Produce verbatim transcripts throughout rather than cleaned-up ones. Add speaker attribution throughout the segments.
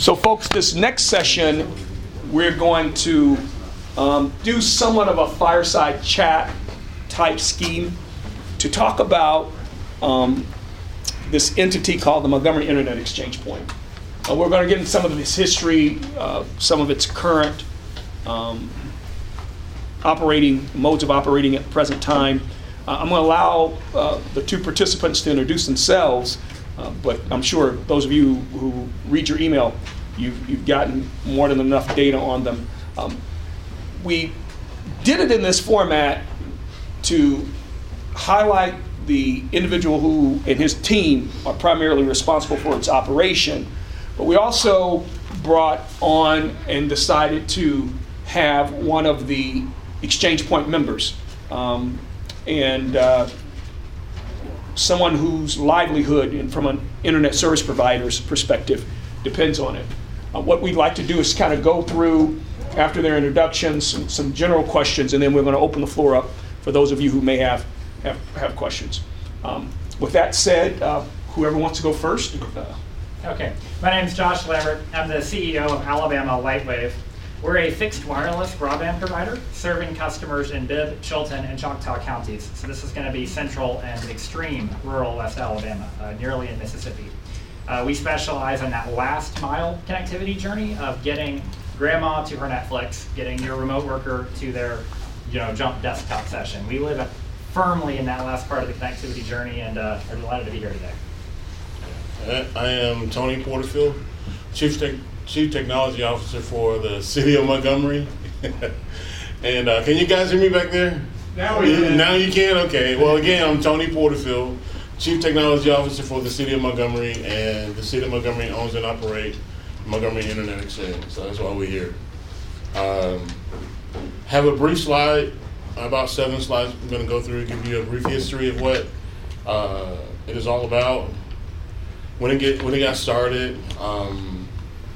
Speaker 1: So folks, this next session, we're going to um, do somewhat of a fireside chat type scheme to talk about um, this entity called the Montgomery Internet Exchange Point. Uh, we're going to get into some of its history, uh, some of its current um, operating, modes of operating at the present time. Uh, I'm going to allow uh, the two participants to introduce themselves, uh, but I'm sure those of you who read your email, you've, you've gotten more than enough data on them. Um, we did it in this format to highlight the individual who and his team are primarily responsible for its operation, but we also brought on and decided to have one of the Exchange Point members um, and uh, someone whose livelihood and from an internet service provider's perspective depends on it. Uh, what we'd like to do is kind of go through, after their introductions, some, some general questions, and then we're going to open the floor up for those of you who may have have, have questions. Um, with that said, uh, whoever wants to go first. Uh,
Speaker 2: Okay, my name is Josh Lambert. I'm the C E O of Alabama Lightwave. We're a fixed wireless broadband provider serving customers in Bibb, Chilton, and Choctaw counties. So this is going to be central and extreme rural West Alabama, uh, nearly in Mississippi. Uh, we specialize in that last mile connectivity journey of getting grandma to her Netflix, getting your remote worker to their, you know, jump desktop session. We live firmly in that last part of the connectivity journey, and uh, are delighted to be here today.
Speaker 3: I am Tony Porterfield, Chief Tech, Chief Technology Officer for the City of Montgomery. And uh, can you guys hear me back there?
Speaker 2: Now we can.
Speaker 3: Now you can? Okay. Well, again, I'm Tony Porterfield, Chief Technology Officer for the City of Montgomery, and the City of Montgomery owns and operates Montgomery Internet Exchange, so that's why we're here. Um, have a brief slide, about seven slides I'm going to go through, give you a brief history of what uh, it is all about. When it get when it got started, um,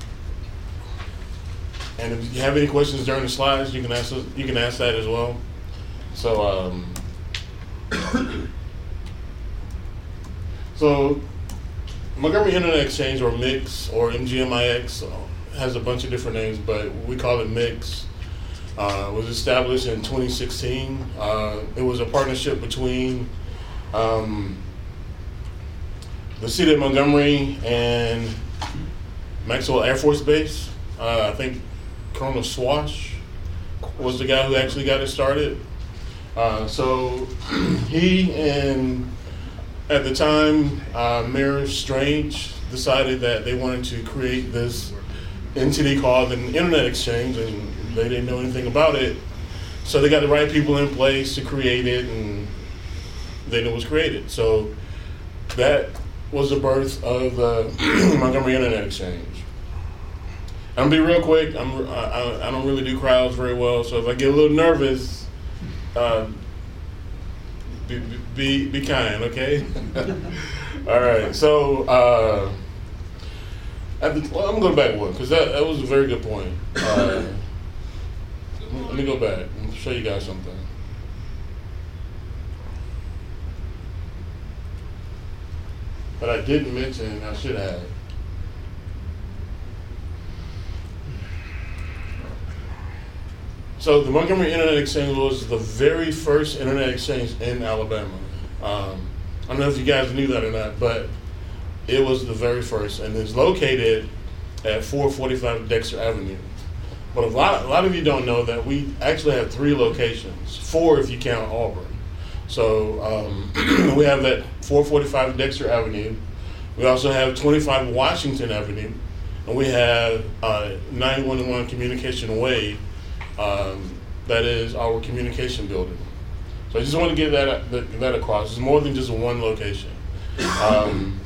Speaker 3: and if you have any questions during the slides, you can ask you can ask that as well. So, um, so Montgomery Internet Exchange, or MIX, or M G M I X, has a bunch of different names, but we call it MIX. Uh, was established in twenty sixteen. Uh, it was a partnership between Um, the City of Montgomery and Maxwell Air Force Base. Uh, I think Colonel Swash was the guy who actually got it started. Uh, so he and, at the time, uh, Mayor Strange decided that they wanted to create this entity called an Internet Exchange, and they didn't know anything about it. So they got the right people in place to create it, and then it was created. So that was the birth of the Montgomery Internet Exchange. I'm gonna be real quick. I'm, I, I don't really do crowds very well, so if I get a little nervous, uh, be, be be kind, okay? All right. So uh, at the, well, I'm gonna go back one because that, that was a very good point. Uh, let me go back and show you guys something. But I didn't mention, I should have. So the Montgomery Internet Exchange was the very first internet exchange in Alabama. Um, I don't know if you guys knew that or not, but it was the very first, and it's located at four forty-five Dexter Avenue. But a lot, a lot of you don't know that we actually have three locations, four if you count Auburn. So um, we have that four forty-five Dexter Avenue. We also have twenty-five Washington Avenue, and we have uh, nine one one Communication Way. Um, that is our communication building. So I just want to get that that, that across. It's more than just one location. Um,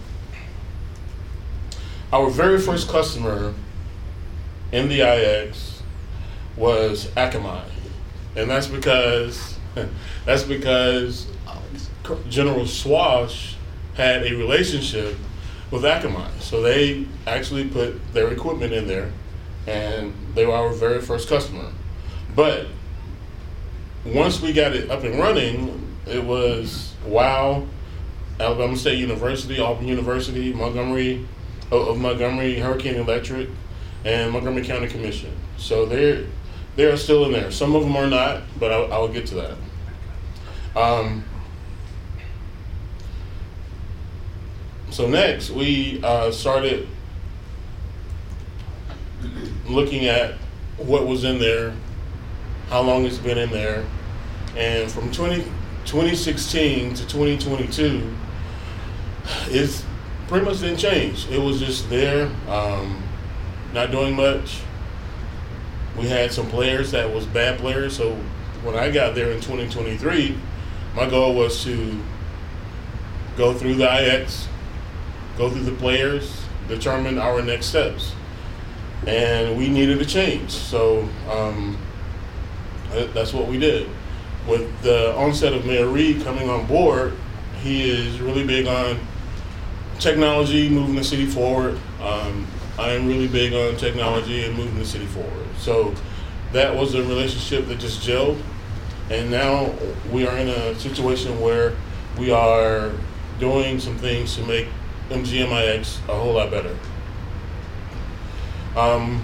Speaker 3: our very first customer in the I X was Akamai, and that's because. That's because General Swash had a relationship with Akamai. So they actually put their equipment in there, and they were our very first customer. But once we got it up and running, it was WOW, Alabama State University, Auburn University, Montgomery of, of Montgomery Hurricane Electric and Montgomery County Commission. So they're they are still in there. Some of them are not, but I'll, I'll get to that. Um, so next, we uh, started looking at what was in there, how long it's been in there, and from twenty sixteen to twenty twenty-two, it's pretty much didn't change. It was just there, um, not doing much. We had some players that was bad players, so when I got there in twenty twenty-three, my goal was to go through the I X, go through the players, determine our next steps. And we needed a change, so um, that's what we did. With the onset of Mayor Reed coming on board, he is really big on technology, moving the city forward. Um, I am really big on technology and moving the city forward. So that was a relationship that just gelled, and now we are in a situation where we are doing some things to make M G M I X a whole lot better. Um,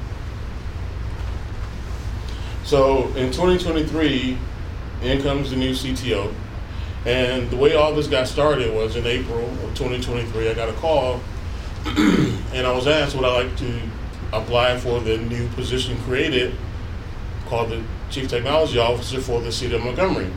Speaker 3: so in twenty twenty-three, in comes the new C T O. And the way all this got started was in April of twenty twenty-three, I got a call and I was asked would I like to apply for the new position created called the Chief Technology Officer for the City of Montgomery.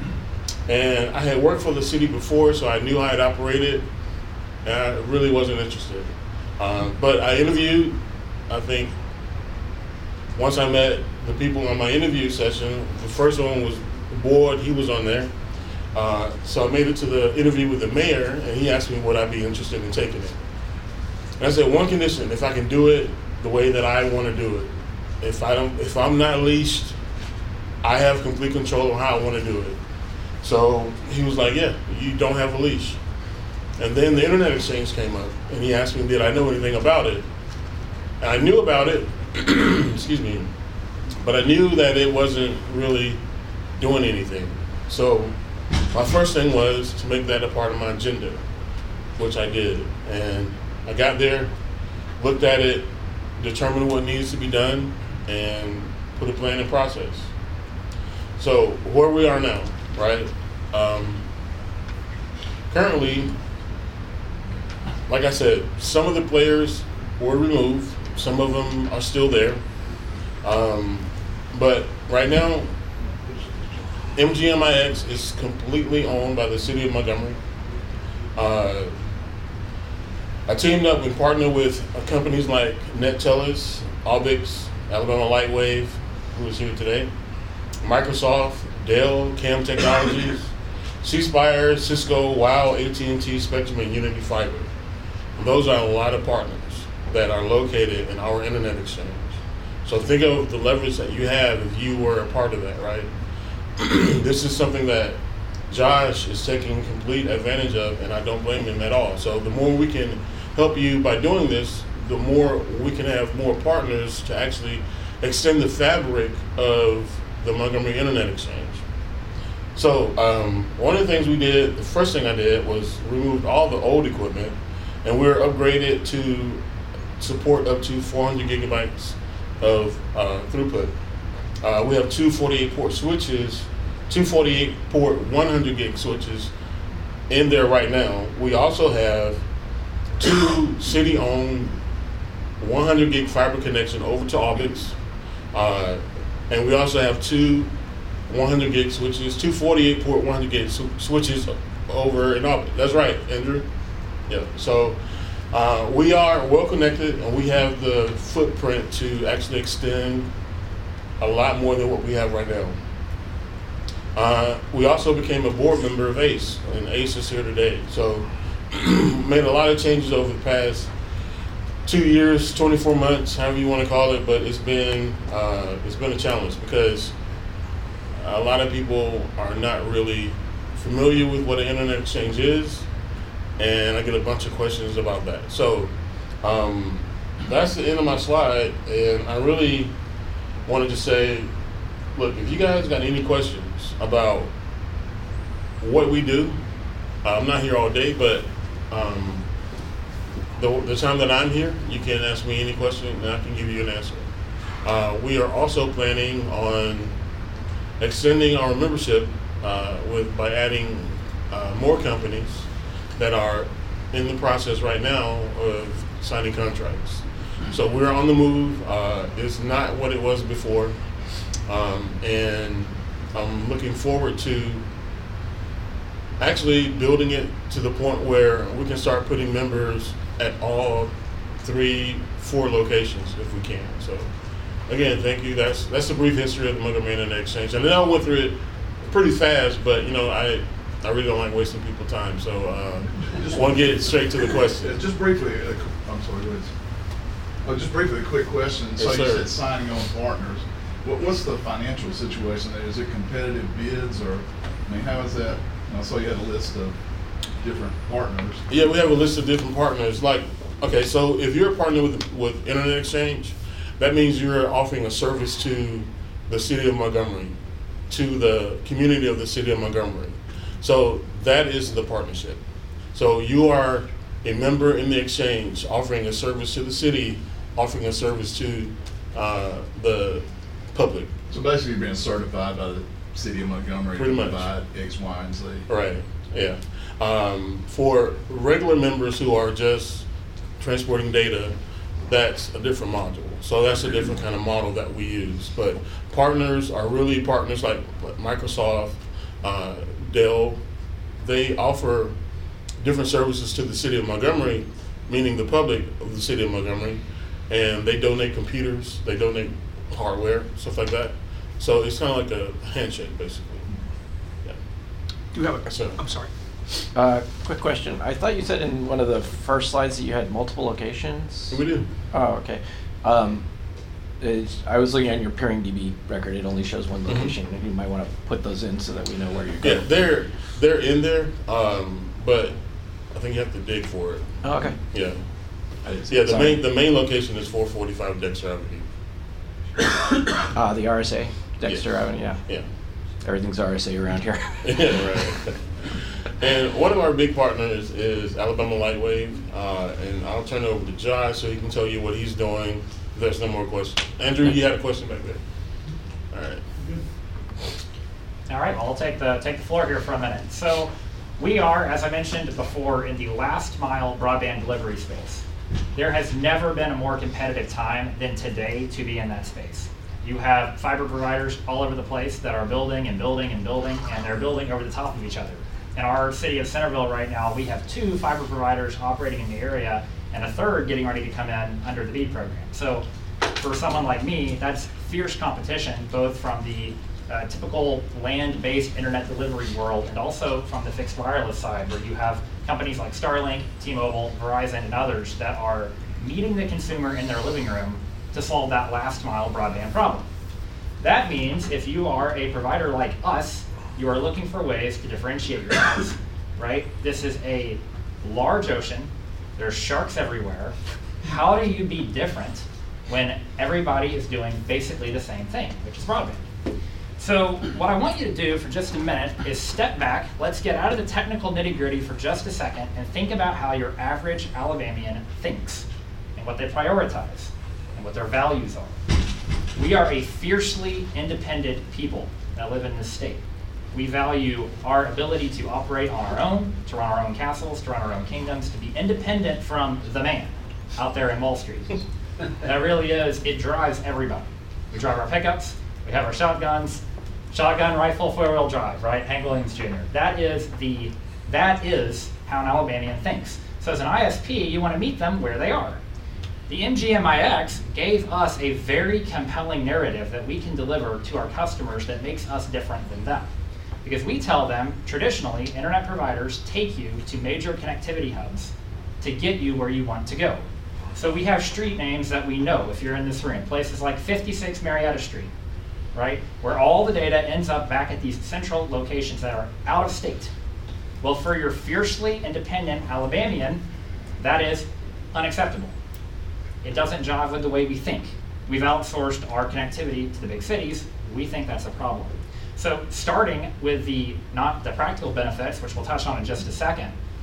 Speaker 3: And I had worked for the city before, so I knew how it operated, and I really wasn't interested. Um, but I interviewed. I think once I met the people on my interview session, the first one was the board, he was on there. Uh, so I made it to the interview with the mayor, and he asked me would I be interested in taking it. And I said, one condition, if I can do it the way that I want to do it. If I don't, if I'm not leashed, I have complete control on how I want to do it. So he was like, yeah, you don't have a leash. And then the internet exchange came up, and he asked me, did I know anything about it? And I knew about it, excuse me, but I knew that it wasn't really doing anything. So my first thing was to make that a part of my agenda, which I did. And I got there, looked at it, determined what needs to be done, and put a plan in process. So where we are now, right? Um, currently, like I said, some of the players were removed. Some of them are still there. Um, but right now, M G M I X is completely owned by the City of Montgomery. Uh, I teamed up and partnered with companies like NetTelis, Albix, Alabama Lightwave, who is here today, Microsoft, Dell, Cam Technologies, C-Spire, Cisco, WOW, A T and T, Spectrum, and Unity Fiber. And those are a lot of partners that are located in our internet exchange. So think of the leverage that you have if you were a part of that, right? This is something that Josh is taking complete advantage of, and I don't blame him at all. So the more we can help you by doing this, the more we can have more partners to actually extend the fabric of the Montgomery Internet Exchange. So um, one of the things we did, the first thing I did was removed all the old equipment, and we're upgraded to support up to four hundred gigabytes of uh, throughput. Uh, we have two forty-eight port switches, two forty-eight port one hundred gig switches in there right now. We also have two city-owned one hundred gig fiber connection over to Albix, uh, and we also have two one hundred gig switches, two forty-eight port one hundred gig sw- switches over in Albix. That's right, Andrew. Yeah. So uh, we are well connected, and we have the footprint to actually extend a lot more than what we have right now. Uh, we also became a board member of ACE, and ACE is here today. So made a lot of changes over the past two years, twenty-four months, however you want to call it, but it's been uh, it's been a challenge because a lot of people are not really familiar with what an internet exchange is, and I get a bunch of questions about that. So um, that's the end of my slide, and I really wanted to say, look, if you guys got any questions about what we do, I'm not here all day, but um, the, the time that I'm here, you can ask me any question and I can give you an answer. Uh, we are also planning on extending our membership uh, with by adding uh, more companies that are in the process right now of signing contracts. So we're on the move. Uh, it's not what it was before, um, and I'm looking forward to actually building it to the point where we can start putting members at all three, four locations if we can. So again, thank you. That's that's the brief history of the Montgomery Internet Exchange. And then I went through it pretty fast, but you know, I I really don't like wasting people's time. So uh, just want to get straight to the question.
Speaker 4: Yeah, just briefly, uh, I'm sorry, go ahead. Oh, just briefly, a quick question.
Speaker 3: Yes,
Speaker 4: so you
Speaker 3: sir.
Speaker 4: said signing on partners. What, what's the financial situation there? Is it competitive bids, or I mean, how is that? I saw you had a list of different partners.
Speaker 3: Yeah, we have a list of different partners. Like, okay, so if you're a partner with with Internet Exchange, that means you're offering a service to the city of Montgomery, to the community of the city of Montgomery. So that is the partnership. So you are a member in the exchange offering a service to the city, offering a service to uh, the public.
Speaker 4: So basically, you're being certified by the city of Montgomery
Speaker 3: Pretty
Speaker 4: to
Speaker 3: much.
Speaker 4: provide X, Y, and Z.
Speaker 3: Right, yeah. Um, for regular members who are just transporting data, that's a different module. So that's a different kind of model that we use. But partners are really partners like Microsoft, uh, Dell. They offer different services to the city of Montgomery, meaning the public of the city of Montgomery, and they donate computers, they donate hardware, stuff like that. So it's kind of like a handshake, basically. Yeah.
Speaker 1: Do you have a,
Speaker 3: Yes, sir.
Speaker 1: I'm sorry.
Speaker 5: Uh, quick question. I thought you said in one of the first slides that you had multiple locations.
Speaker 3: We do.
Speaker 5: Oh, okay. Um, it's, I was looking at your PeeringDB record. It only shows one location.
Speaker 3: Mhm.
Speaker 5: You might want to put those in so that we know where you're
Speaker 3: Yeah,
Speaker 5: going.
Speaker 3: they're they're in there, um, but I think you have to dig for it.
Speaker 5: Oh, okay.
Speaker 3: Yeah.
Speaker 5: I didn't see
Speaker 3: Yeah,
Speaker 5: it.
Speaker 3: the
Speaker 5: Sorry.
Speaker 3: main the main location is four forty-five Dexter Avenue.
Speaker 5: Ah, the R S A, Dexter
Speaker 3: Yeah.
Speaker 5: Avenue. Yeah.
Speaker 3: Yeah.
Speaker 5: Everything's R S A around here.
Speaker 3: Yeah, right. And one of our big partners is Alabama Lightwave, uh, and I'll turn it over to Josh so he can tell you what he's doing. If there's no more questions. Andrew, you had a question back there. All right.
Speaker 2: All right, well, I'll take the, take the floor here for a minute. So we are, as I mentioned before, in the last mile broadband delivery space. There has never been a more competitive time than today to be in that space. You have fiber providers all over the place that are building and building and building, and they're building over the top of each other. In our city of Centerville right now, we have two fiber providers operating in the area and a third getting ready to come in under the BEAD program. So for someone like me, that's fierce competition, both from the uh, typical land-based internet delivery world and also from the fixed wireless side, where you have companies like Starlink, T-Mobile, Verizon, and others that are meeting the consumer in their living room to solve that last mile broadband problem. That means if you are a provider like us, you are looking for ways to differentiate yourselves, right? This is a large ocean. There's sharks everywhere. How do you be different when everybody is doing basically the same thing, which is broadband? So what I want you to do for just a minute is step back. Let's get out of the technical nitty-gritty for just a second and think about how your average Alabamian thinks and what they prioritize and what their values are. We are a fiercely independent people that live in this state. We value our ability to operate on our own, to run our own castles, to run our own kingdoms, to be independent from the man out there in Wall Street. That really is, it drives everybody. We drive our pickups, we have our shotguns, shotgun, rifle, four-wheel drive, right? Hank Williams Junior That is the, that is how an Alabamian thinks. So as an I S P, you want to meet them where they are. The M G M I X gave us a very compelling narrative that we can deliver to our customers that makes us different than them. Because we tell them, traditionally, internet providers take you to major connectivity hubs to get you where you want to go. So we have street names that we know if you're in this room, places like fifty-six Marietta Street, right? Where all the data ends up back at these central locations that are out of state. Well, for your fiercely independent Alabamian, that is unacceptable. It doesn't jive with the way we think. We've outsourced our connectivity to the big cities. We think that's a problem. So starting with the, not the practical benefits, which we'll touch on in just a second,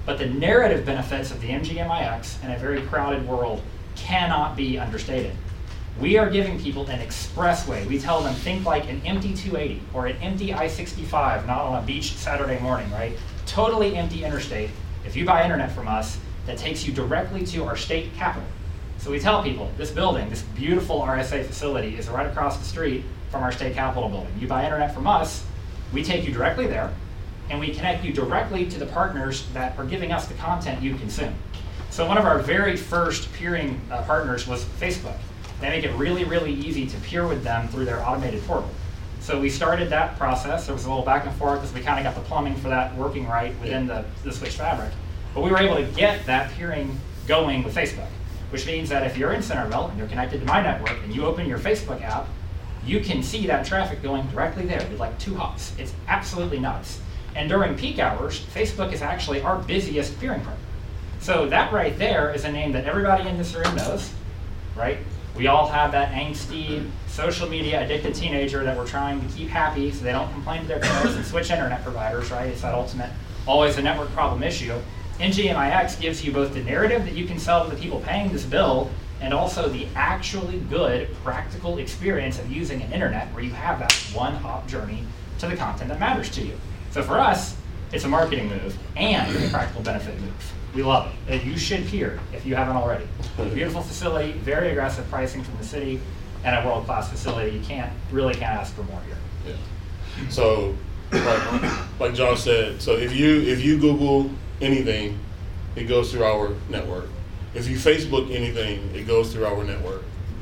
Speaker 2: But the narrative benefits of the M G M I X in a very crowded world cannot be understated. We are giving people an expressway. We tell them, think like an empty two eighty or an empty I sixty-five, not on a beach Saturday morning, right? Totally empty interstate. If you buy internet from us, that takes you directly to our state capital. So we tell people, this building, this beautiful R S A facility is right across the street from our state capitol building. You buy internet from us, we take you directly there, and we connect you directly to the partners that are giving us the content you consume. So one of our very first peering uh, partners was Facebook. They make it really, really easy to peer with them through their automated portal. So we started that process. There was a little back and forth as we kind of got the plumbing for that working right within the, the Switch fabric. But we were able to get that peering going with Facebook, which means that if you're in Centerville and you're connected to my network and you open your Facebook app, you can see that traffic going directly there with like two hops. It's absolutely nuts. And during peak hours, Facebook is actually our busiest peering partner. So that right there is a name that everybody in this room knows, right? We all have that angsty, social media addicted teenager that we're trying to keep happy so they don't complain to their parents and switch internet providers, right? It's that ultimate, always a network problem issue. M G M I X gives you both the narrative that you can sell to the people paying this bill and also the actually good, practical experience of using an internet where you have that one-hop journey to the content that matters to you. So for us, it's a marketing move and a practical benefit move. We love it. And you should peer if you haven't already. Beautiful facility, very aggressive pricing from the city, and a world-class facility. You can't really can't ask for more here.
Speaker 3: Yeah. So, like, like John said, so if you if you Google anything, it goes through our network. If you Facebook anything, it goes through our network.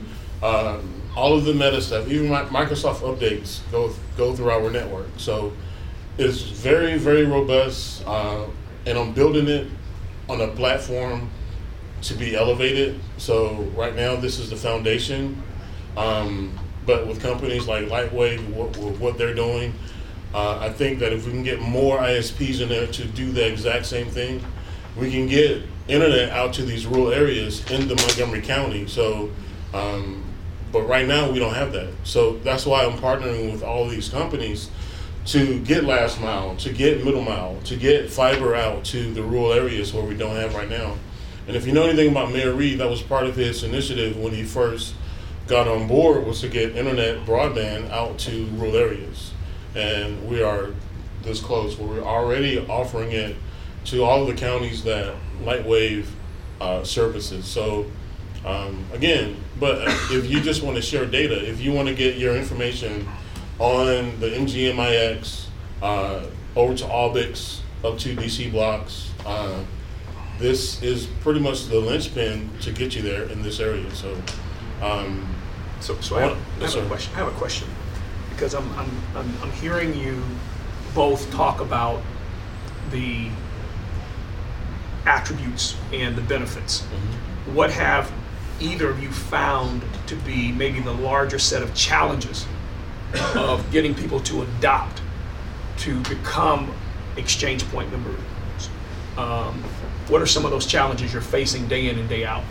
Speaker 3: Um, all of the meta stuff, even my Microsoft updates, go go through our network. So it's very, very robust, uh, and I'm building it on a platform to be elevated. So right now, this is the foundation. Um, but with companies like Lightwave, what, what they're doing, uh, I think that if we can get more I S Ps in there to do the exact same thing, we can get internet out to these rural areas in the Montgomery County. So, um, but right now we don't have that. So that's why I'm partnering with all these companies to get last mile, to get middle mile, to get fiber out to the rural areas where we don't have right now. And if you know anything about Mayor Reed, that was part of his initiative when he first got on board, was to get internet broadband out to rural areas. And we are this close, where we're already offering it to all of the counties that Lightwave uh, services. So um, again, but if you just want to share data, if you want to get your information on the M G M I X, uh, over to Albix, up to D C blocks, uh, this is pretty much the linchpin to get you there in this area. So, um,
Speaker 1: So, so I have, I
Speaker 3: yes,
Speaker 1: have a
Speaker 3: sir.
Speaker 1: question. I have a question because I'm, I'm, I'm, I'm hearing you both talk about the attributes and the benefits.
Speaker 3: Mm-hmm.
Speaker 1: What have either of you found to be maybe the larger set of challenges of getting people to adopt, to become exchange point members? Um, what are some of those challenges you're facing day in and day out?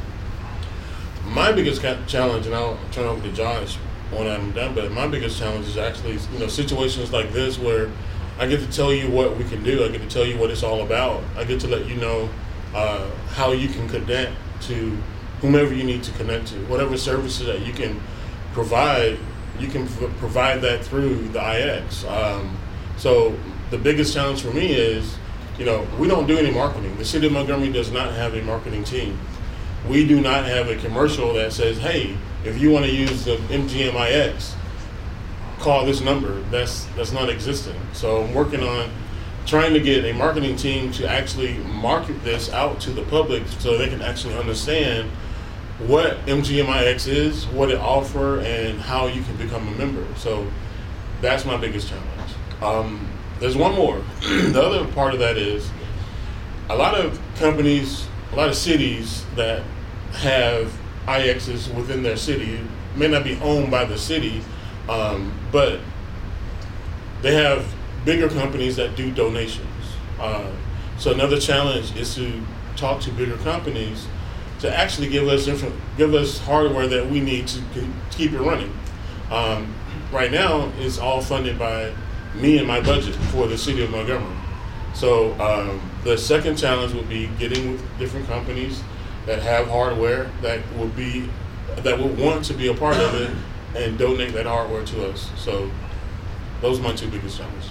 Speaker 3: My biggest ca- challenge, and I'll turn over to Josh when I'm done, but my biggest challenge is actually, you know, situations like this where I get to tell you what we can do. I get to tell you what it's all about. I get to let you know uh, how you can connect to whomever you need to connect to. Whatever services that you can provide, you can p- provide that through the I X. Um, so the biggest challenge for me is, you know, we don't do any marketing. The city of Montgomery does not have a marketing team. We do not have a commercial that says, hey, if you want to use the M G M I X, call this number. That's that's not existing. So I'm working on trying to get a marketing team to actually market this out to the public so they can actually understand what M G M I X is, what it offers, and how you can become a member. So that's my biggest challenge. Um, there's one more. The other part of that is a lot of companies, a lot of cities that have I Xs within their city may not be owned by the city, um, but they have bigger companies that do donations. Uh, so another challenge is to talk to bigger companies to actually give us inf- give us hardware that we need to, to keep it running. Um, right now, it's all funded by me and my budget for the city of Montgomery. So um, The second challenge would be getting with different companies that have hardware that will be that will want to be a part of it and donate that hardware to us. So those are my two biggest challenges.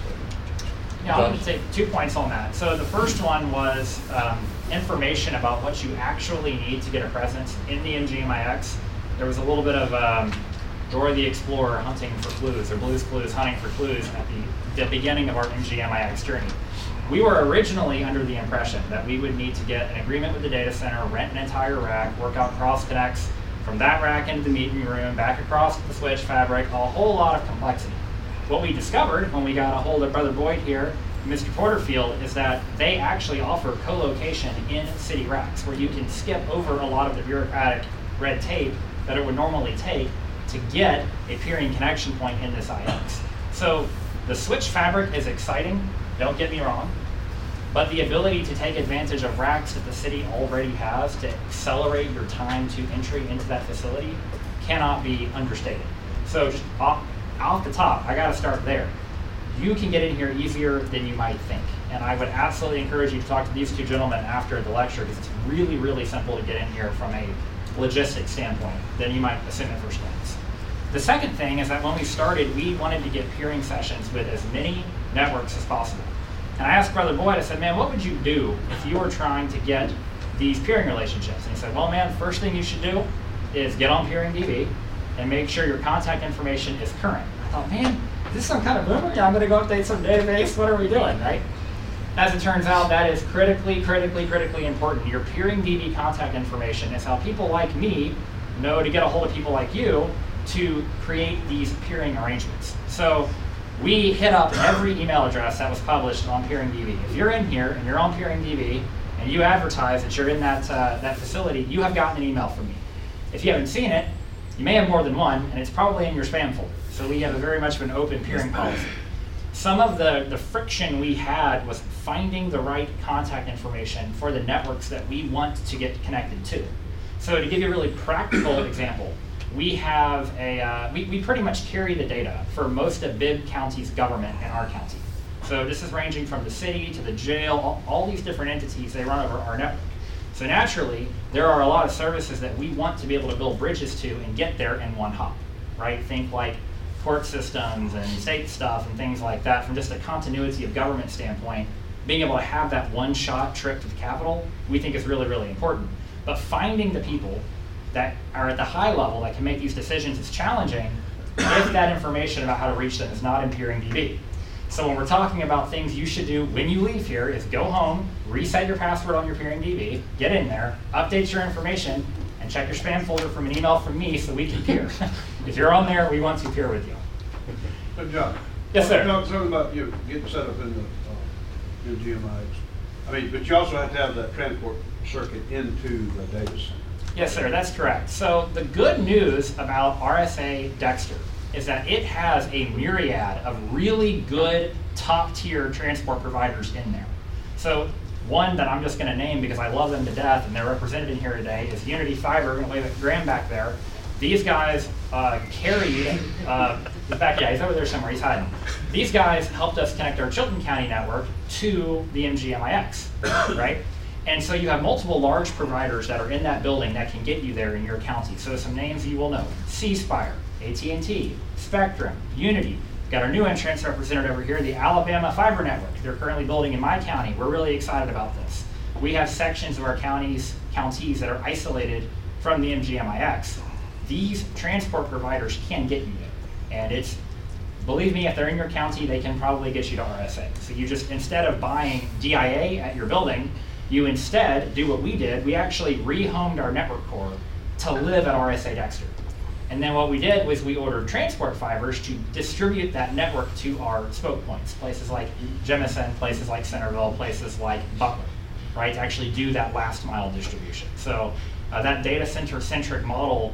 Speaker 2: Yeah, I'm going to take two points on that. So the first one was um, information about what you actually need to get a presence in the M G M I X. There was a little bit of um, Dora the Explorer hunting for clues, or Blue's Clues hunting for clues at the, the beginning of our M G M I X journey. We were originally under the impression that we would need to get an agreement with the data center, rent an entire rack, work out cross connects from that rack into the meeting room, back across the switch fabric, a whole lot of complexity. What we discovered when we got a hold of Brother Boyd here, Mister Porterfield, is that they actually offer co-location in city racks where you can skip over a lot of the bureaucratic red tape that it would normally take to get a peering connection point in this I X. So the switch fabric is exciting, don't get me wrong, but the ability to take advantage of racks that the city already has to accelerate your time to entry into that facility cannot be understated. So just off, off the top, I gotta start there. You can get in here easier than you might think. And I would absolutely encourage you to talk to these two gentlemen after the lecture, because it's really, really simple to get in here from a logistics standpoint than you might assume at first glance. The second thing is that when we started, we wanted to get peering sessions with as many networks as possible. And I asked Brother Boyd, I said, man, what would you do if you were trying to get these peering relationships? And he said, well, man, first thing you should do is get on Peering D B and make sure your contact information is current. I thought, man, is this some kind of rumor? Yeah, I'm going to go update some database. What are we doing, right? As it turns out, that is critically, critically, critically important. Your Peering D B contact information is how people like me know to get a hold of people like you to create these peering arrangements. So we hit up every email address that was published on Peering D B. If you're in here and you're on Peering D B and you advertise that you're in that, uh, that facility, you have gotten an email from me. If you haven't seen it, you may have more than one, and it's probably in your spam folder. So we have a very much of an open peering policy. Some of the, the friction we had was finding the right contact information for the networks that we want to get connected to. So to give you a really practical example, we have a, uh, we, we pretty much carry the data for most of Bibb County's government in our county. So this is ranging from the city to the jail, all, all these different entities, they run over our network. So naturally, there are a lot of services that we want to be able to build bridges to and get there in one hop, right? Think like court systems and state stuff and things like that. From just a continuity of government standpoint, being able to have that one-shot trip to the Capitol, we think is really, really important. But finding the people that are at the high level that can make these decisions is challenging if that information about how to reach them is not in Peering D B. So when we're talking about things you should do when you leave here is go home, reset your password on your Peering D B, get in there, update your information, and check your spam folder from an email from me so we can peer. If you're on there, we want to peer with you.
Speaker 6: Good job.
Speaker 2: Yes, sir.
Speaker 6: No, something about you getting set up in the uh, M G M I X. I mean, but you also have to have that transport circuit into the data center.
Speaker 2: Yes, sir, that's correct. So the good news about R S A Dexter is that it has a myriad of really good top-tier transport providers in there. So one that I'm just going to name because I love them to death and they're represented in here today is Unity Fiber. I'm going to wave at Graham back there. These guys uh, carried, uh, in fact, yeah, he's over there somewhere, he's hiding. These guys helped us connect our Chilton County network to the M G M I X, right? And so you have multiple large providers that are in that building that can get you there in your county. So some names you will know: C-Spire, A T and T, Spectrum, Unity. We've got our new entrants represented over here, the Alabama Fiber Network. They're currently building in my county. We're really excited about this. We have sections of our counties, counties that are isolated from the M G M I X. These transport providers can get you there. And it's, believe me, if they're in your county, they can probably get you to R S A. So you just, instead of buying D I A at your building, you instead do what we did. We actually rehomed our network core to live at R S A Dexter. And then what we did was we ordered transport fibers to distribute that network to our spoke points, places like Jemison, places like Centerville, places like Butler, right, to actually do that last mile distribution. So uh, that data center centric model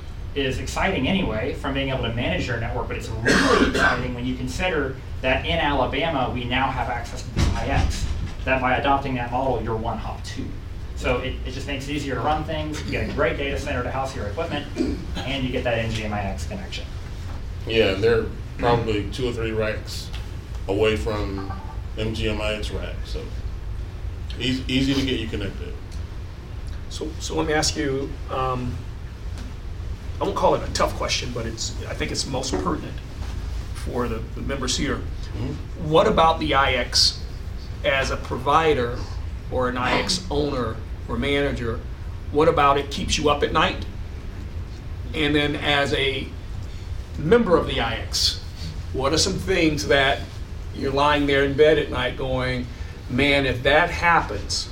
Speaker 2: is exciting anyway from being able to manage your network, but it's really exciting when you consider that in Alabama we now have access to the I X. That by adopting that model, you're one hop too. So it, it just makes it easier to run things, you get a great data center to house your equipment, and you get that M G M I X connection.
Speaker 3: Yeah, they're probably two or three racks away from M G M I X rack. So Easy, easy to get you connected.
Speaker 1: So, so let me ask you, um, I won't call it a tough question, but it's, I think it's most pertinent for the, the members here.
Speaker 3: Mm-hmm.
Speaker 1: What about the I X as a provider or an I X owner or manager? What about it keeps you up at night? And then as a member of the I X, what are some things that you're lying there in bed at night going, man, if that happens,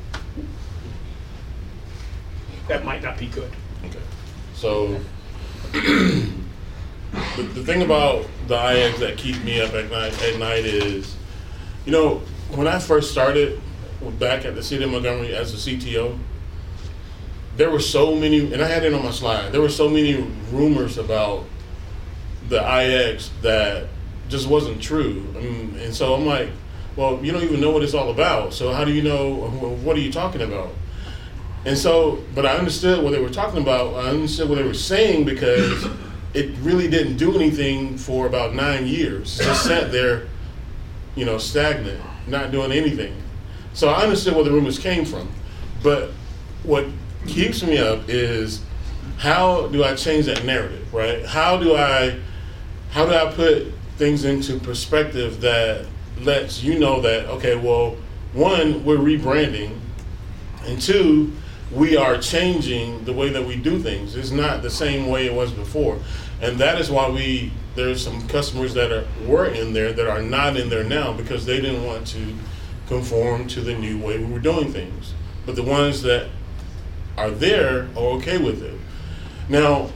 Speaker 1: that might not be good.
Speaker 3: Okay. So the, the thing about the I X that keeps me up at night at night is, you know, when I first started back at the city of Montgomery as a C T O, there were so many, and I had it on my slide, there were so many rumors about the I X that just wasn't true. I mean, and so I'm like, well, you don't even know what it's all about. So how do you know, what are you talking about? And so, but I understood what they were talking about. I understood what they were saying because it really didn't do anything for about nine years. It just sat there, you know, stagnant, not doing anything. So I understood where the rumors came from. But what keeps me up is, how do I change that narrative, right? How do I, how do I put things into perspective that lets you know that, okay, well, one, we're rebranding, and two, we are changing the way that we do things. It's not the same way it was before. And that is why we, there's some customers that are were in there that are not in there now because they didn't want to conform to the new way we were doing things. But the ones that are there are okay with it. Now,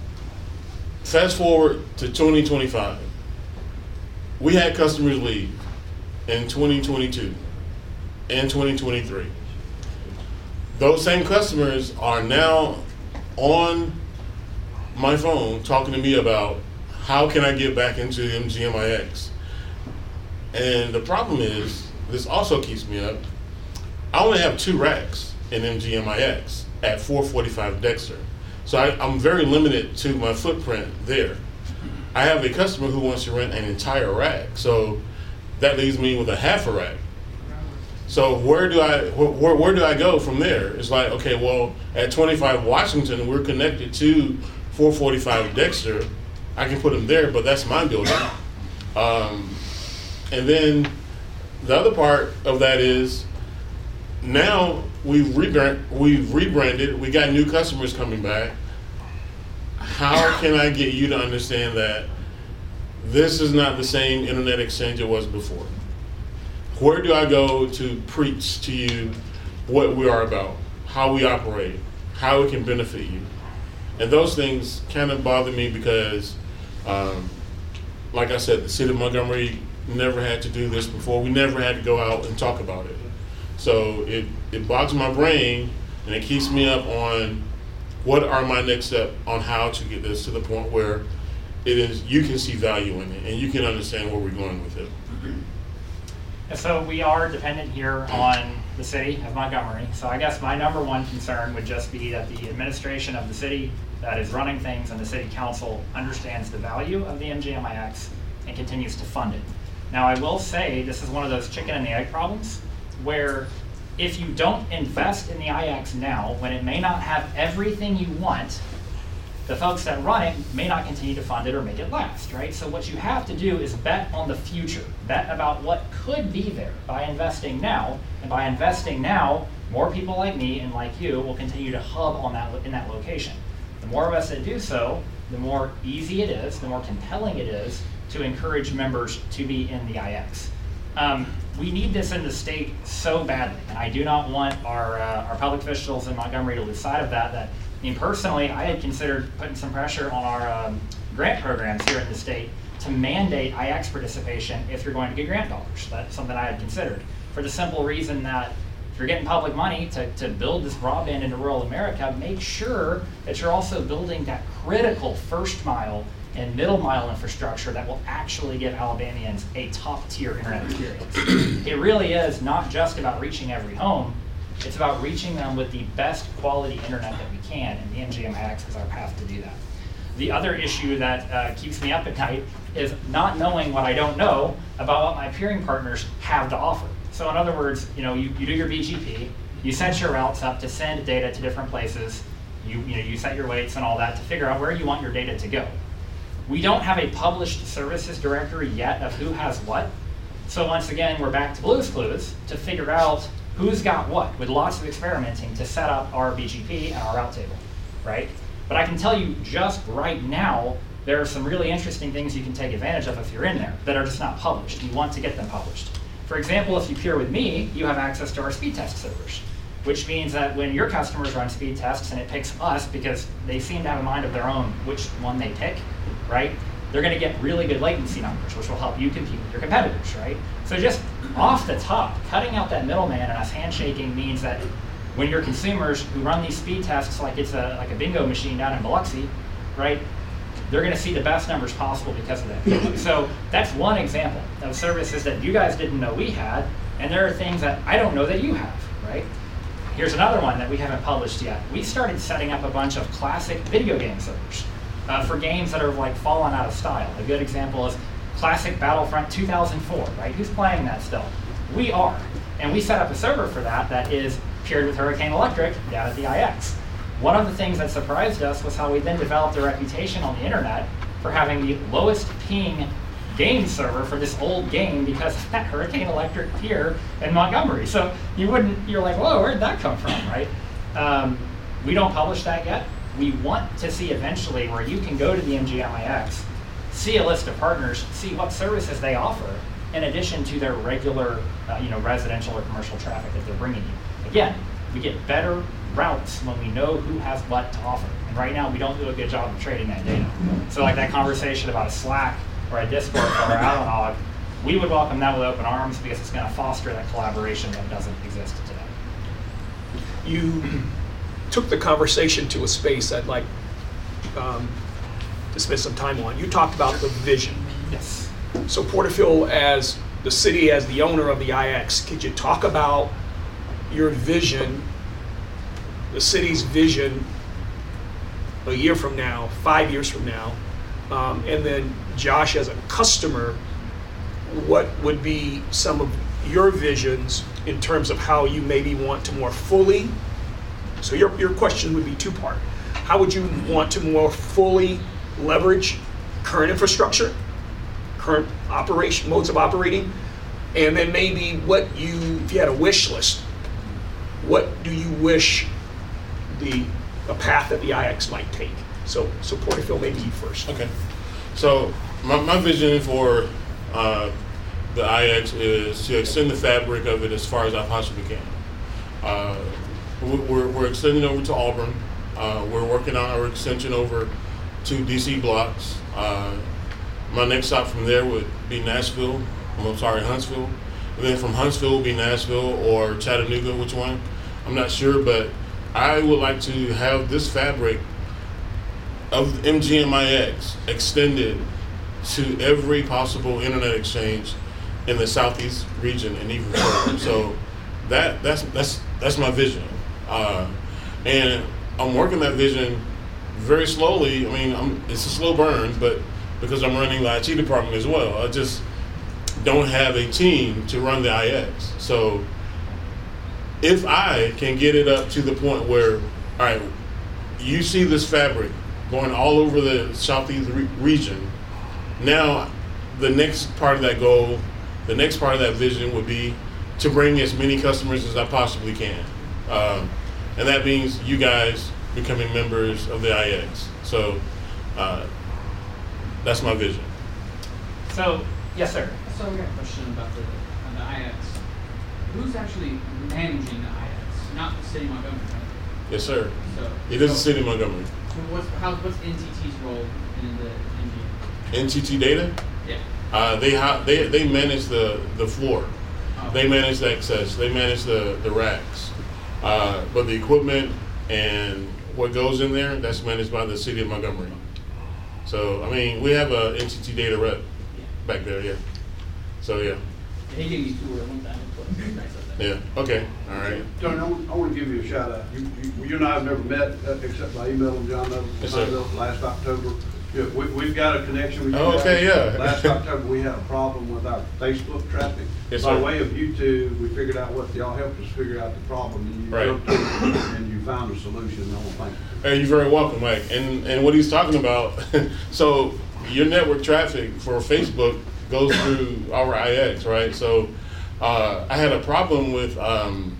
Speaker 3: fast forward to twenty twenty-five. We had customers leave in twenty twenty-two and twenty twenty-three. Those same customers are now on my phone talking to me about how can I get back into M G M I X. And the problem is, this also keeps me up. I only have two racks in M G M I X at four forty-five Dexter. So I, I'm very limited to my footprint there. I have a customer who wants to rent an entire rack, so that leaves me with a half a rack. So where do I where, where do I go from there? It's like, okay, well, at twenty-five Washington, we're connected to four forty-five Dexter. I can put them there, but that's my building. Um, and then the other part of that is, now we've rebrand, we've rebranded, we got new customers coming back. How can I get you to understand that this is not the same internet exchange it was before? Where do I go to preach to you what we are about, how we operate, how it can benefit you? And those things kind of bother me because, um, like I said, the city of Montgomery never had to do this before. We never had to go out and talk about it. So it, it bogs my brain and it keeps me up on what are my next steps on how to get this to the point where it is, you can see value in it and you can understand where we're going with it.
Speaker 2: And so we are dependent here on the city of Montgomery. So I guess my number one concern would just be that the administration of the city that is running things and the city council understands the value of the M G M I X and continues to fund it. Now I will say this is one of those chicken and the egg problems where if you don't invest in the I X now, when it may not have everything you want, the folks that run it may not continue to fund it or make it last, right? So what you have to do is bet on the future, bet about what could be there by investing now, and by investing now, more people like me and like you will continue to hub on that in that location. The more of us that do so, the more easy it is, the more compelling it is to encourage members to be in the I X. Um, we need this in the state so badly, and I do not want our, uh, our public officials in Montgomery to lose sight of that. That I mean, personally, I had considered putting some pressure on our um, grant programs here in the state to mandate I X participation if you're going to get grant dollars. That's something I had considered, for the simple reason that if you're getting public money to, to build this broadband into rural America, make sure that you're also building that critical first mile and middle mile infrastructure that will actually give Alabamians a top tier internet experience. It really is not just about reaching every home, it's about reaching them with the best quality internet that we can, and the M G M I X is our path to do that. The other issue that uh, keeps me up at night is not knowing what I don't know about what my peering partners have to offer. So in other words, you know, you, you do your B G P, you set your routes up to send data to different places, you, you know, you set your weights and all that to figure out where you want your data to go. We don't have a published services directory yet of who has what. So once again, we're back to Blue's Clues to figure out who's got what, with lots of experimenting to set up our B G P and our route table, right? But I can tell you just right now, there are some really interesting things you can take advantage of if you're in there that are just not published. You want to get them published. For example, if you peer with me, you have access to our speed test servers, which means that when your customers run speed tests and it picks us because they seem to have a mind of their own which one they pick, right? They're going to get really good latency numbers, which will help you compete with your competitors, right? So just off the top, cutting out that middleman and us handshaking means that when your consumers who run these speed tests like it's a like a bingo machine down in Biloxi, right? They're going to see the best numbers possible because of that. So that's one example of services that you guys didn't know we had, and there are things that I don't know that you have, right? Here's another one that we haven't published yet. We started setting up a bunch of classic video game servers uh, for games that are like fallen out of style. A good example is classic Battlefront two thousand four, right? Who's playing that still? We are. And we set up a server for that that is paired with Hurricane Electric down at the I X. One of the things that surprised us was how we then developed a reputation on the internet for having the lowest ping game server for this old game because of that Hurricane Electric pier in Montgomery. So you wouldn't, you're like, whoa, where'd that come from, right? Um, we don't publish that yet. We want to see eventually where you can go to the M G M I X, see a list of partners, see what services they offer, in addition to their regular uh, you know, residential or commercial traffic that they're bringing you. Again, we get better routes when we know who has what to offer. And right now, we don't do a good job of trading that data. So like that conversation about a Slack or a Discord or a Alanog, we would welcome that with open arms because it's going to foster that collaboration that doesn't exist today.
Speaker 1: You took the conversation to a space I'd like um, to spend some time on. You talked about the vision.
Speaker 2: Yes.
Speaker 1: So Porterfield, as the city, as the owner of the I X, could you talk about your vision, the city's vision a year from now, five years from now, um, and then Josh, as a customer, what would be some of your visions in terms of how you maybe want to more fully, so your, your question would be two-part. How would you want to more fully leverage current infrastructure, current operation, modes of operating, and then maybe what you, if you had a wish list, what do you wish the a path that the I X might take? So, so Porterfield, maybe you first.
Speaker 3: Okay. So my, my vision for uh, the I X is to extend the fabric of it as far as I possibly can. Uh, we're, we're extending over to Auburn. Uh, we're working on our extension over to D C blocks. Uh, my next stop from there would be Nashville. I'm sorry, Huntsville. And then from Huntsville would be Nashville or Chattanooga, which one? I'm not sure, but I would like to have this fabric of M G M I X extended to every possible internet exchange in the Southeast region and even further. So that that's that's that's my vision, uh, and I'm working that vision very slowly. I mean, I'm, it's a slow burn, but because I'm running the I T department as well, I just don't have a team to run the I X. So if I can get it up to the point where, all right, you see this fabric going all over the Southeast re- region, now the next part of that goal, the next part of that vision would be to bring as many customers as I possibly can. Um, and that means you guys becoming members of the I X. So uh, that's my vision.
Speaker 2: So, yes, sir.
Speaker 7: So we got a question about the, uh, the I X. Who's actually managing the I X? Not the city of Montgomery, right?
Speaker 3: Yes, sir.
Speaker 7: So,
Speaker 3: It is the
Speaker 7: so
Speaker 3: city of Montgomery.
Speaker 7: What's, how, what's N T T's role in the M G?
Speaker 3: N T T Data,
Speaker 7: Yeah.
Speaker 3: uh, they ha- they they manage the, the floor.
Speaker 7: Oh.
Speaker 3: They manage the access. They manage the, the racks. Uh, but the equipment and what goes in there, that's managed by the city of Montgomery. So, I mean, we have a N T T Data rep back there, yeah. So, yeah.
Speaker 7: He gave me a tour one time.
Speaker 3: Yeah, okay, all right.
Speaker 6: Tony, I want, I want to give you a shout out. You, you, you and I have never met uh, except by email and John knows.
Speaker 3: Yes, sir.
Speaker 6: Last October. Yeah, we, we've got a connection with you
Speaker 3: Oh,
Speaker 6: guys.
Speaker 3: okay, yeah.
Speaker 6: Last October, we had a problem with our Facebook traffic.
Speaker 3: Yes,
Speaker 6: By
Speaker 3: sir.
Speaker 6: way of YouTube, we figured out what, y'all helped us figure out the problem, and you
Speaker 3: Right.
Speaker 6: jumped in and you found a solution. I want to thank you.
Speaker 3: Hey, you're very welcome, Mike. And and what he's talking about, so your network traffic for Facebook goes through our I X, right? So uh, I had a problem with um,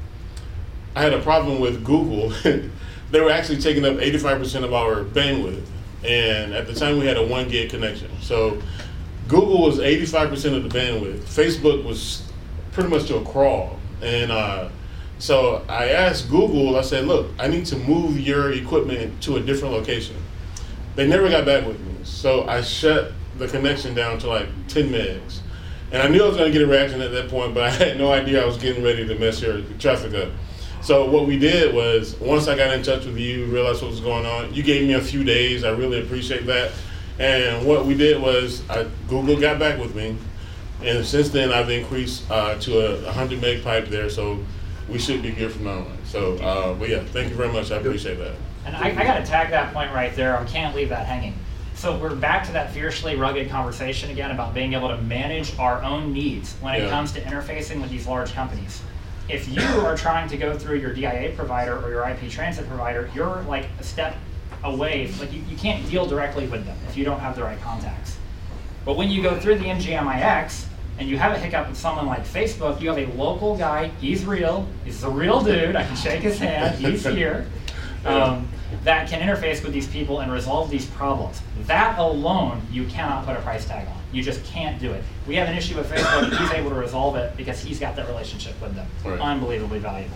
Speaker 3: I had a problem with Google. They were actually taking up eighty-five percent of our bandwidth, and at the time we had a one gig connection. So Google was eighty-five percent of the bandwidth. Facebook was pretty much to a crawl, and uh, so I asked Google. I said, "Look, I need to move your equipment to a different location." They never got back with me, so I shut the connection down to like ten megs, and I knew I was going to get a reaction at that point, but I had no idea I was getting ready to mess your traffic up. So what we did was, once I got in touch with you, realized what was going on, you gave me a few days. I really appreciate that. And what we did was, I, Google got back with me, and since then I've increased uh, to a one hundred meg pipe there, so we should be good from now on. So, uh, but yeah, thank you very much. I appreciate that.
Speaker 2: And I, I gotta tag that point right there. I can't leave that hanging. So we're back to that fiercely rugged conversation again about being able to manage our own needs when it
Speaker 3: Yeah.
Speaker 2: comes to interfacing with these large companies. If you are trying to go through your D I A provider or your I P transit provider, you're like a step away. Like you, you can't deal directly with them if you don't have the right contacts. But when you go through the M G M I X and you have a hiccup with someone like Facebook, you have a local guy, he's real, he's a real dude, I can shake his hand, he's here, um, that can interface with these people and resolve these problems. That alone, you cannot put a price tag on. You just can't do it. We have an issue with Facebook, he's able to resolve it because he's got that relationship with them.
Speaker 3: Right.
Speaker 2: Unbelievably valuable.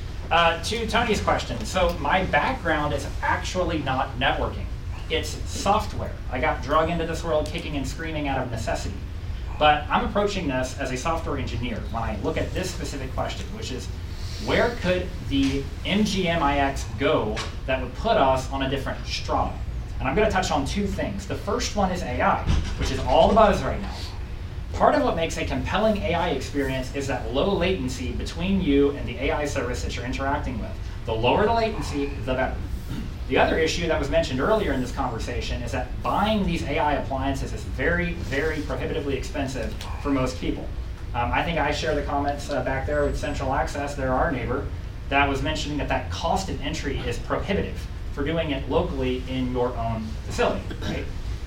Speaker 2: Uh, to Tony's question, so my background is actually not networking. It's software. I got drug into this world kicking and screaming out of necessity. But I'm approaching this as a software engineer when I look at this specific question, which is, where could the M G M I X go that would put us on a different strata? And I'm going to touch on two things. The first one is A I, which is all the buzz right now. Part of what makes a compelling A I experience is that low latency between you and the A I service that you're interacting with. The lower the latency, the better. The other issue that was mentioned earlier in this conversation is that buying these A I appliances is very, very prohibitively expensive for most people. Um, I think I share the comments uh, back there with Central Access, they're our neighbor, that was mentioning that that cost of entry is prohibitive for doing it locally in your own facility, right?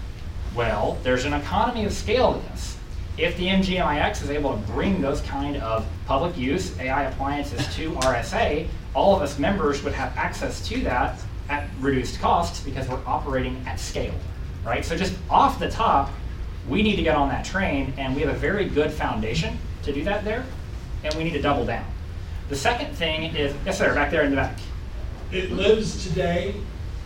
Speaker 2: Well, there's an economy of scale to this. If the M G M I X is able to bring those kind of public use A I appliances to R S A, all of us members would have access to that at reduced costs because we're operating at scale, right? So just off the top, we need to get on that train, and we have a very good foundation to do that there, and we need to double down. The second thing is, yes sir, back there in the back.
Speaker 8: It lives today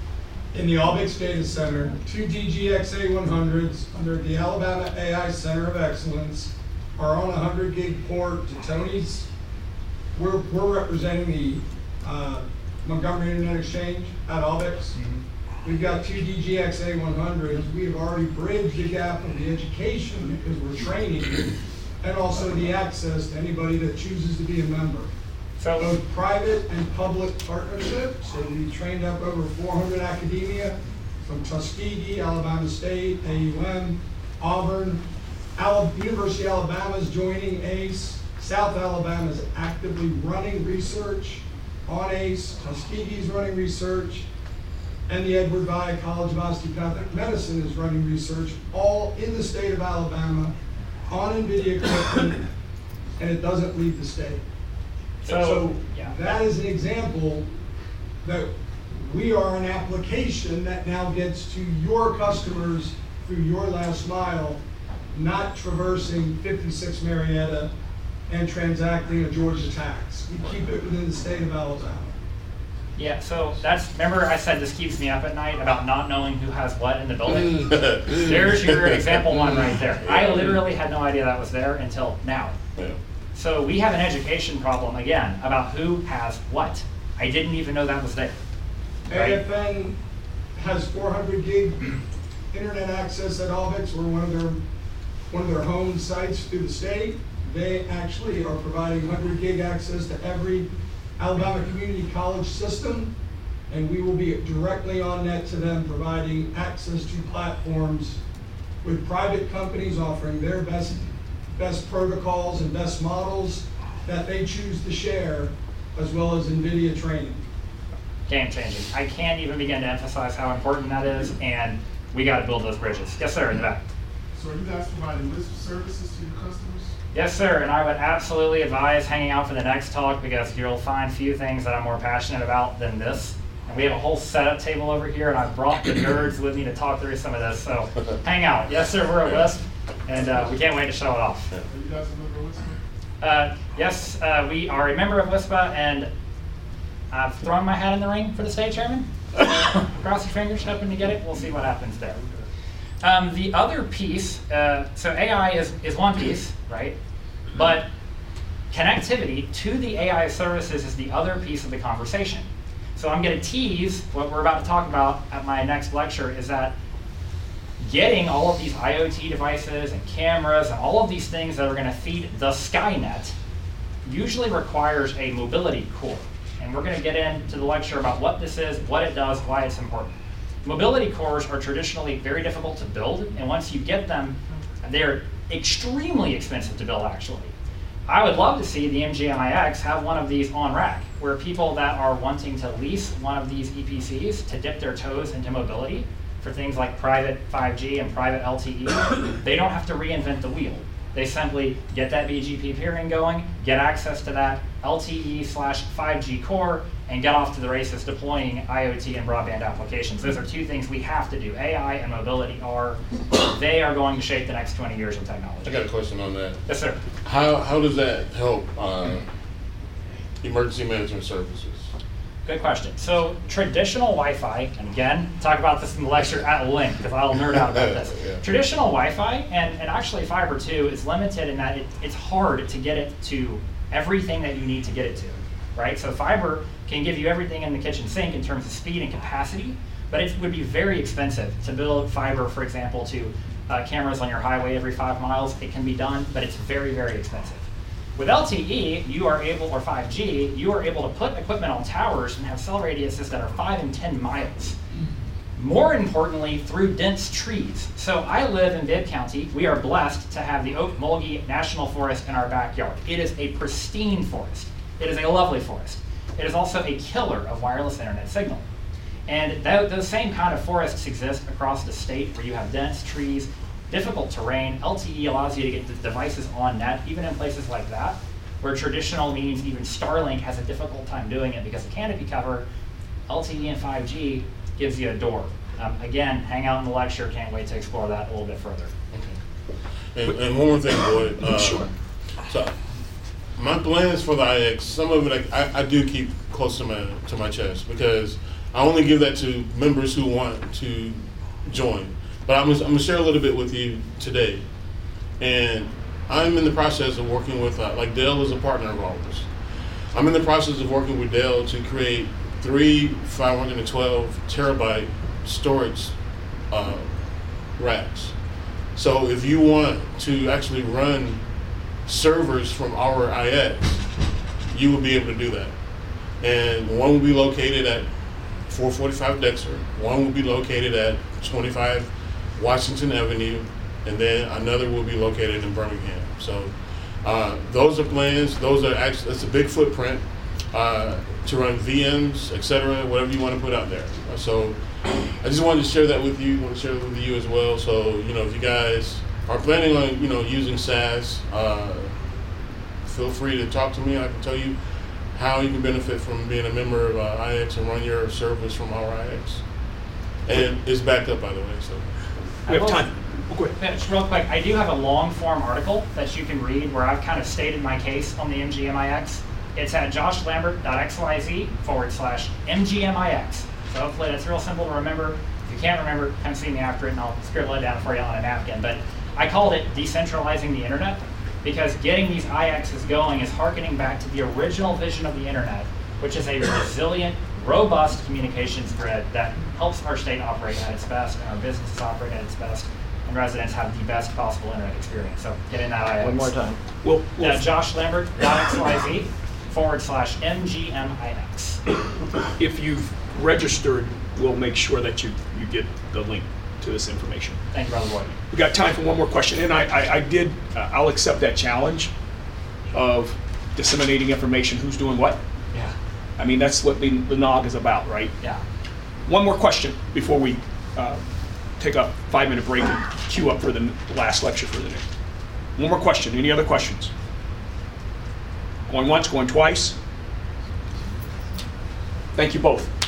Speaker 8: in the Albix Data Center, two D G X A one hundreds under the Alabama A I Center of Excellence are on a one hundred gig port to Tony's. We're, we're representing the uh, Montgomery Internet Exchange at Albix. Mm-hmm. We've got two D G X A one hundreds. We have already bridged the gap of the education because we're training and also the access to anybody that chooses to be a member.
Speaker 2: So,
Speaker 8: Both private and public partnerships. So we trained up over four hundred academia from Tuskegee, Alabama State, A U M, Auburn, Al- University of Alabama is joining A C E. South Alabama is actively running research on A C E. Tuskegee is running research. And the Edward Via College of Osteopathic Medicine is running research, all in the state of Alabama, on NVIDIA equipment, and it doesn't leave the state.
Speaker 2: so,
Speaker 8: So
Speaker 2: yeah.
Speaker 8: that is an example that we are an application that now gets to your customers through your last mile, not traversing fifty-six Marietta and transacting a Georgia tax. We keep it within the state of Alabama.
Speaker 2: Yeah, so that's, remember I said this keeps me up at night about not knowing who has what in the building? There's your example one right there. I literally had no idea that was there until now.
Speaker 3: Yeah.
Speaker 2: So we have an education problem, again, about who has what. I didn't even know that was there. Right?
Speaker 8: A F N has four hundred gig internet access at Albix. We're one of their one of their home sites through the state. They actually are providing one hundred gig access to every Alabama Community College system. and we will be directly on net to them, providing access to platforms with private companies offering their best, best protocols and best models that they choose to share, as well as NVIDIA training.
Speaker 2: Game changing. I can't even begin to emphasize how important that is, and we got to build those bridges. Yes, sir, in the back.
Speaker 9: So are you guys providing list services to your customers?
Speaker 2: Yes, sir, and I would absolutely advise hanging out for the next talk, because you'll find few things that I'm more passionate about than this. And we have a whole setup table over here, and I've brought the nerds with me to talk through some of this, so hang out. Yes, sir, we're at Wisp, and uh, we can't wait to show it off.
Speaker 9: Are you guys a member of Wisp?
Speaker 2: Uh, yes, uh, we are a member of WISPA, and I've thrown my hat in the ring for the state chairman. Cross your fingers, hoping to get it. We'll see what happens there. Um, the other piece, uh, so A I is, is one piece, right? But connectivity to the A I services is the other piece of the conversation. So I'm going to tease what we're about to talk about at my next lecture, is that getting all of these IoT devices and cameras and all of these things that are going to feed the Skynet usually requires a mobility core. And we're going to get into the lecture about what this is, what it does, why it's important. Mobility cores are traditionally very difficult to build, and once you get them, they're extremely expensive to build, actually. I would love to see the M G M I X have one of these on rack, where people that are wanting to lease one of these E P Cs to dip their toes into mobility for things like private five G and private L T E, they don't have to reinvent the wheel. They simply get that B G P peering going, get access to that L T E slash five G core, and get off to the races deploying IoT and broadband applications. Those are two things we have to do. A I and mobility are, they are going to shape the next twenty years of technology.
Speaker 3: I got a question on that.
Speaker 2: Yes, sir.
Speaker 3: How, how does that help uh, emergency management services?
Speaker 2: Good question. So traditional Wi-Fi, and again, talk about this in the lecture at length, because I'll nerd out about this.
Speaker 3: Yeah.
Speaker 2: Traditional Wi-Fi, and, and actually fiber too, is limited in that it, it's hard to get it to everything that you need to get it to, right? So fiber can give you everything in the kitchen sink in terms of speed and capacity, but it would be very expensive to build fiber, for example, to uh, cameras on your highway every five miles. It can be done, but it's very, very expensive. With L T E, you are able, or five G, you are able to put equipment on towers and have cell radiuses that are five and ten miles. More importantly, through dense trees. So I live in Bibb County. We are blessed to have the Oak Mulgee National Forest in our backyard. It is a pristine forest. It is a lovely forest. It is also a killer of wireless internet signal. And th those same kind of forests exist across the state, where you have dense trees, difficult terrain. L T E allows you to get the devices on net, even in places like that, where traditional means even Starlink has a difficult time doing it because of canopy cover. L T E and five G gives you a door. Um, again, hang out in the lecture. Can't wait to explore that a little bit further.
Speaker 3: Okay. And, and one more thing, Boyd. Uh,
Speaker 1: Sure.
Speaker 3: So, my plans for the I X, some of it I, I do keep close to my to my chest, because I only give that to members who want to join. But I'm, I'm going to share a little bit with you today. And I'm in the process of working with, uh, like Dell is a partner of ours. I'm in the process of working with Dell to create three five hundred twelve terabyte storage uh, racks. So if you want to actually run servers from our I X, you will be able to do that. And one will be located at four forty-five Dexter, one will be located at twenty-five Washington Avenue, and then another will be located in Birmingham. So uh, those are plans. Those are actually, it's a big footprint uh, to run V Ms, et cetera, whatever you want to put out there. So I just wanted to share that with you. I want to share it with you as well. So, you know, if you guys are planning on, you know, using SaaS, uh, feel free to talk to me. I can tell you how you can benefit from being a member of uh, I X and run your service from our I X. And it's backed up, by the way. So.
Speaker 1: We have time. Oh, go ahead.
Speaker 2: Yeah, just real quick, I do have a long form article that you can read where I've kind of stated my case on the M G M I X. It's at joshlambert.xyz forward slash MGMIX. So hopefully that's real simple to remember. If you can't remember, come see me after it and I'll scribble it down for you on a napkin. But I called it decentralizing the internet, because getting these I Xs going is hearkening back to the original vision of the internet, which is a resilient, robust communications grid that helps our state operate at its best and our businesses operate at its best, and residents have the best possible internet experience. So get in that I X.
Speaker 5: One more time.
Speaker 1: Well, well,
Speaker 2: Uh, joshlambert.xyz forward slash MGMIX.
Speaker 1: if you've registered, we'll make sure that you, you get the link to this information.
Speaker 2: Thank you, Brother Boyd.
Speaker 1: We got time for one more question, and I, I, I did, uh, I'll accept that challenge of disseminating information, who's doing what.
Speaker 2: Yeah.
Speaker 1: I mean, that's what the, the N O G is about, right?
Speaker 2: Yeah.
Speaker 1: One more question before we uh, take a five-minute break and queue up for the last lecture for the day. One more question. Any other questions? Going once, going twice? Thank you both.